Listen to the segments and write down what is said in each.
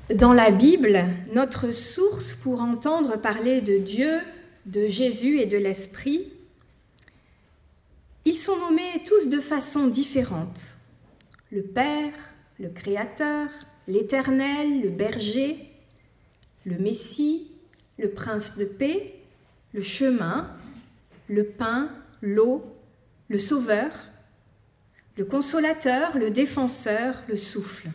Dans la Bible, notre source pour entendre parler de Dieu, de Jésus et de l'Esprit, ils sont nommés tous de façon différente. Le Père, le Créateur, l'Éternel, le Berger, le Messie, le Prince de paix, le Chemin, le Pain, l'eau, le Sauveur, le Consolateur, le Défenseur, le Souffle.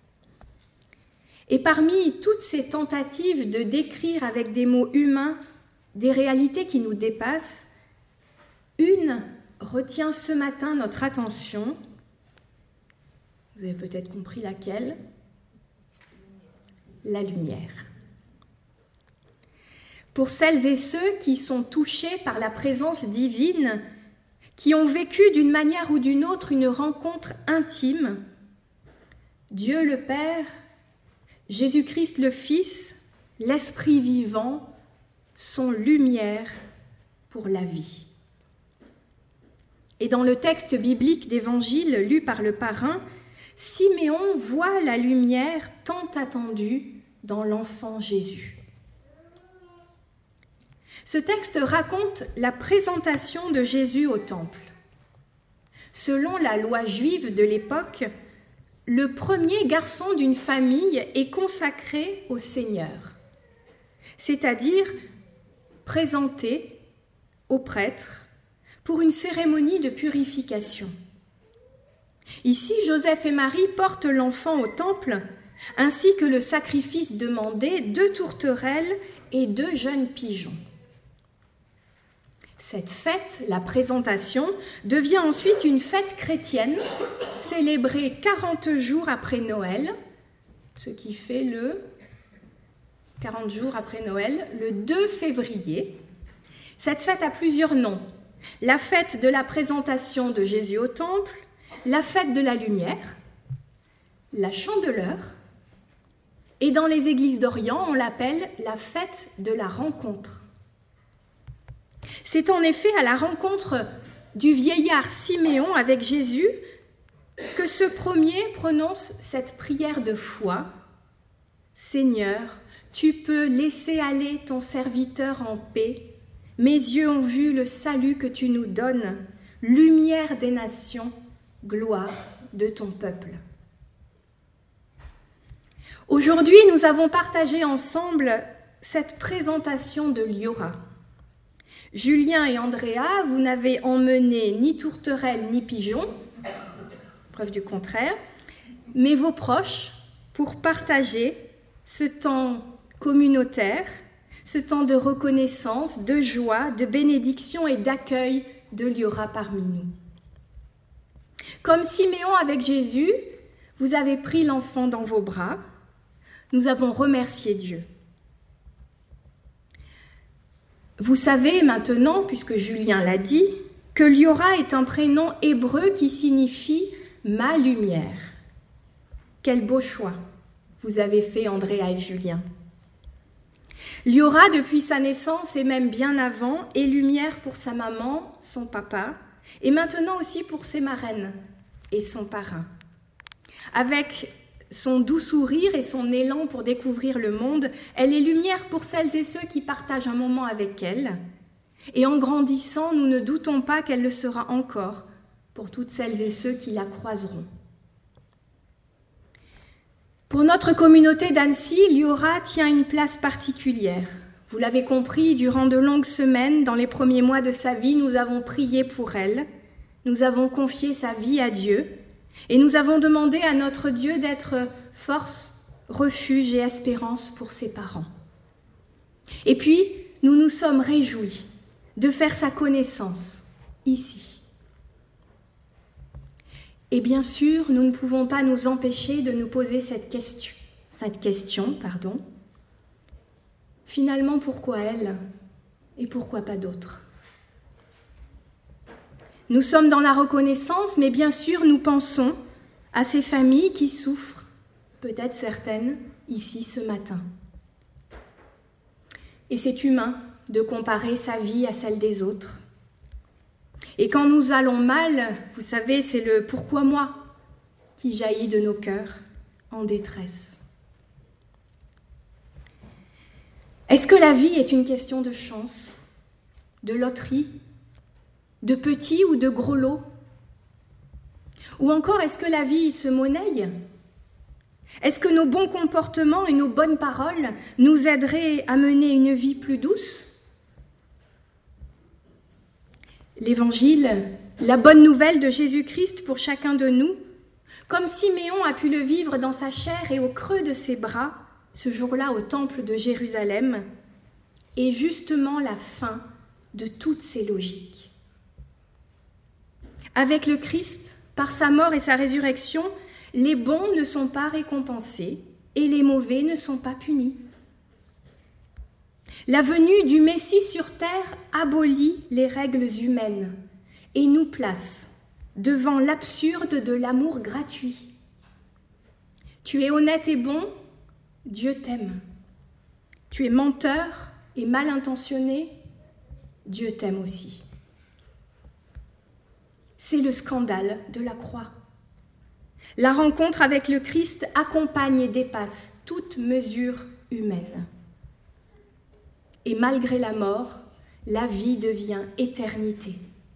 Et parmi toutes ces tentatives de décrire avec des mots humains des réalités qui nous dépassent, une retient ce matin notre attention. Vous avez peut-être compris laquelle. La lumière. Pour celles et ceux qui sont touchés par la présence divine, qui ont vécu d'une manière ou d'une autre une rencontre intime, Dieu le Père, Jésus-Christ le Fils, l'Esprit vivant sont lumière pour la vie. Et dans le texte biblique d'Évangile lu par le parrain, Siméon voit la lumière tant attendue dans l'enfant Jésus. Ce texte raconte la présentation de Jésus au temple. Selon la loi juive de l'époque, le premier garçon d'une famille est consacré au Seigneur, c'est-à-dire présenté au prêtre pour une cérémonie de purification. Ici, Joseph et Marie portent l'enfant au temple, ainsi que le sacrifice demandé, 2 tourterelles et 2 jeunes pigeons. Cette fête, la présentation, devient ensuite une fête chrétienne, célébrée 40 jours après Noël, ce qui fait 40 jours après Noël, le 2 février. Cette fête a plusieurs noms. La fête de la présentation de Jésus au temple, la fête de la lumière, la chandeleur, et dans les églises d'Orient, on l'appelle la fête de la rencontre. C'est en effet à la rencontre du vieillard Siméon avec Jésus que ce premier prononce cette prière de foi. « Seigneur, tu peux laisser aller ton serviteur en paix. Mes yeux ont vu le salut que tu nous donnes, lumière des nations, gloire de ton peuple. » Aujourd'hui, nous avons partagé ensemble cette présentation de Liora. Julien et Andrea, vous n'avez emmené ni tourterelle ni pigeon, preuve du contraire, mais vos proches pour partager ce temps communautaire, ce temps de reconnaissance, de joie, de bénédiction et d'accueil de Liora parmi nous. Comme Siméon avec Jésus, vous avez pris l'enfant dans vos bras, nous avons remercié Dieu. Vous savez maintenant, puisque Julien l'a dit, que Liora est un prénom hébreu qui signifie « ma lumière ». Quel beau choix vous avez fait, Andrea et Julien. Liora, depuis sa naissance et même bien avant, est lumière pour sa maman, son papa, et maintenant aussi pour ses marraines et son parrain. Avec son doux sourire et son élan pour découvrir le monde, elle est lumière pour celles et ceux qui partagent un moment avec elle. Et en grandissant, nous ne doutons pas qu'elle le sera encore pour toutes celles et ceux qui la croiseront. Pour notre communauté d'Annecy, Liora tient une place particulière. Vous l'avez compris, durant de longues semaines, dans les premiers mois de sa vie, nous avons prié pour elle, nous avons confié sa vie à Dieu, et nous avons demandé à notre Dieu d'être force, refuge et espérance pour ses parents. Et puis, nous nous sommes réjouis de faire sa connaissance ici. Et bien sûr, nous ne pouvons pas nous empêcher de nous poser cette question. Finalement, pourquoi elle et pourquoi pas d'autres ? Nous sommes dans la reconnaissance, mais bien sûr, nous pensons à ces familles qui souffrent, peut-être certaines, ici ce matin. Et c'est humain de comparer sa vie à celle des autres. Et quand nous allons mal, vous savez, c'est le « pourquoi moi » qui jaillit de nos cœurs en détresse. Est-ce que la vie est une question de chance, de loterie, de petits ou de gros lots? Ou encore, est-ce que la vie se monnaie? Est-ce que nos bons comportements et nos bonnes paroles nous aideraient à mener une vie plus douce? L'Évangile, la bonne nouvelle de Jésus-Christ pour chacun de nous, comme Siméon a pu le vivre dans sa chair et au creux de ses bras, ce jour-là au temple de Jérusalem, est justement la fin de toutes ces logiques. Avec le Christ, par sa mort et sa résurrection, les bons ne sont pas récompensés et les mauvais ne sont pas punis. La venue du Messie sur terre abolit les règles humaines et nous place devant l'absurde de l'amour gratuit. Tu es honnête et bon, Dieu t'aime. Tu es menteur et mal intentionné, Dieu t'aime aussi. C'est le scandale de la croix. La rencontre avec le Christ accompagne et dépasse toute mesure humaine. Et malgré la mort, la vie devient éternité.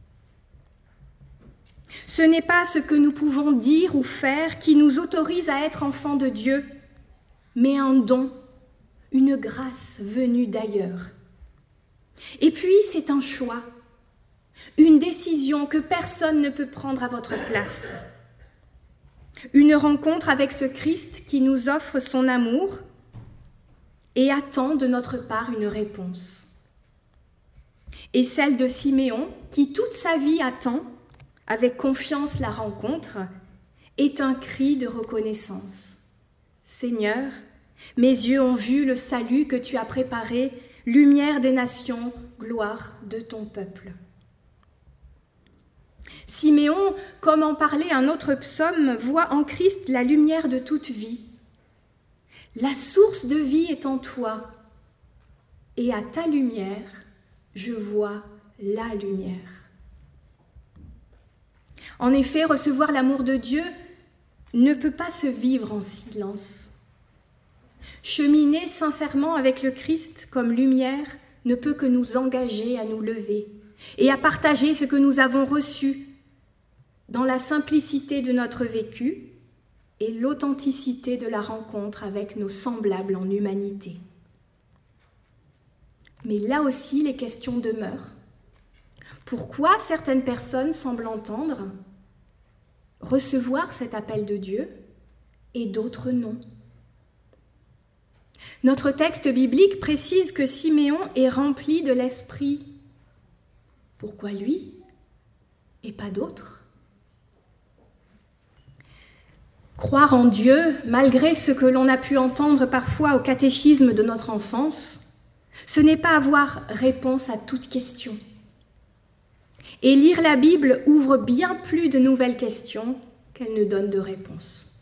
Ce n'est pas ce que nous pouvons dire ou faire qui nous autorise à être enfants de Dieu, mais un don, une grâce venue d'ailleurs. Et puis, c'est un choix, une décision que personne ne peut prendre à votre place. Une rencontre avec ce Christ qui nous offre son amour et attend de notre part une réponse. Et celle de Siméon, qui toute sa vie attend, avec confiance la rencontre, est un cri de reconnaissance. Seigneur, mes yeux ont vu le salut que tu as préparé, lumière des nations, gloire de ton peuple. Siméon, comme en parlait un autre psaume, voit en Christ la lumière de toute vie. La source de vie est en toi, et à ta lumière, je vois la lumière. En effet, recevoir l'amour de Dieu ne peut pas se vivre en silence. Cheminer sincèrement avec le Christ comme lumière ne peut que nous engager à nous lever et à partager ce que nous avons reçu dans la simplicité de notre vécu et l'authenticité de la rencontre avec nos semblables en humanité. Mais là aussi, les questions demeurent. Pourquoi certaines personnes semblent entendre, recevoir cet appel de Dieu et d'autres non? Notre texte biblique précise que Siméon est rempli de l'Esprit. Pourquoi lui et pas d'autres? Croire en Dieu, malgré ce que l'on a pu entendre parfois au catéchisme de notre enfance, ce n'est pas avoir réponse à toute question. Et lire la Bible ouvre bien plus de nouvelles questions qu'elle ne donne de réponses.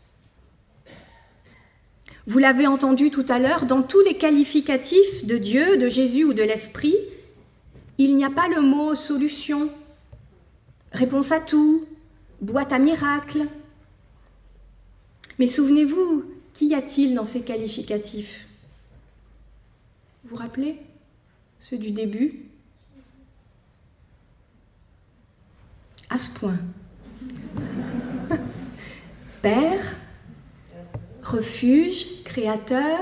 Vous l'avez entendu tout à l'heure, dans tous les qualificatifs de Dieu, de Jésus ou de l'Esprit, il n'y a pas le mot solution, réponse à tout, boîte à miracles. Mais souvenez-vous, qu'y a-t-il dans ces qualificatifs? Vous vous rappelez? Ceux du début? À ce point. Père, refuge, créateur,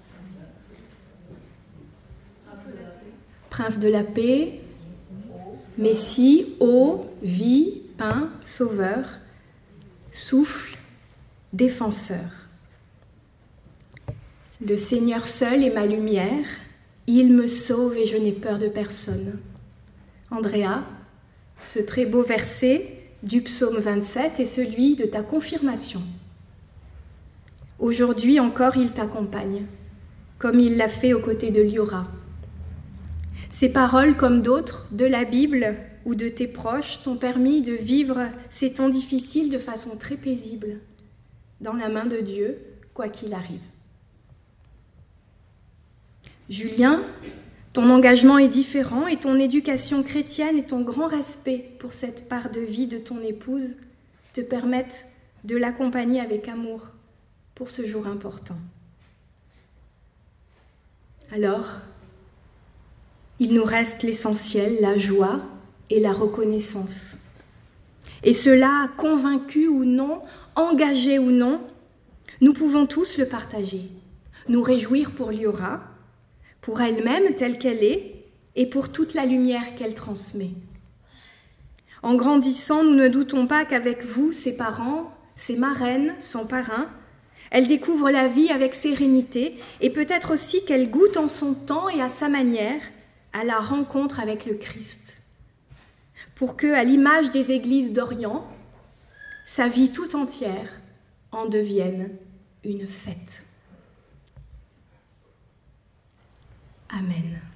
prince de la paix, Messie, eau, vie, pain, sauveur, souffle, défenseur. Le Seigneur seul est ma lumière, il me sauve et je n'ai peur de personne. Andrea, ce très beau verset du psaume 27 est celui de ta confirmation. Aujourd'hui encore, il t'accompagne, comme il l'a fait aux côtés de Liora. Ces paroles, comme d'autres de la Bible ou de tes proches, t'ont permis de vivre ces temps difficiles de façon très paisible, dans la main de Dieu, quoi qu'il arrive. Julien, ton engagement est différent et ton éducation chrétienne et ton grand respect pour cette part de vie de ton épouse te permettent de l'accompagner avec amour pour ce jour important. Alors, Il nous reste l'essentiel, la joie et la reconnaissance. Et cela, convaincus ou non, engagés ou non, nous pouvons tous le partager, nous réjouir pour Liora, pour elle-même telle qu'elle est et pour toute la lumière qu'elle transmet. En grandissant, nous ne doutons pas qu'avec vous, ses parents, ses marraines, son parrain, elle découvre la vie avec sérénité et peut-être aussi qu'elle goûte en son temps et à sa manière à la rencontre avec le Christ. Pour que, à l'image des églises d'Orient, sa vie tout entière en devienne une fête. Amen.